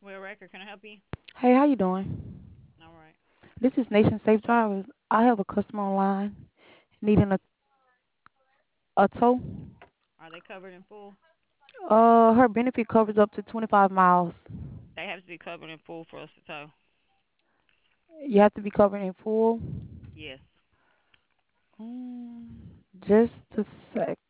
Will Record, can I help you? Hey, how you doing? All right. This is Nation Safe Drivers. I have a customer online needing a tow. Are they covered in full? Her benefit covers up to 25 miles. They have to be covered in full for us to tow. You have to be covered in full. Yes. Mm, just a sec.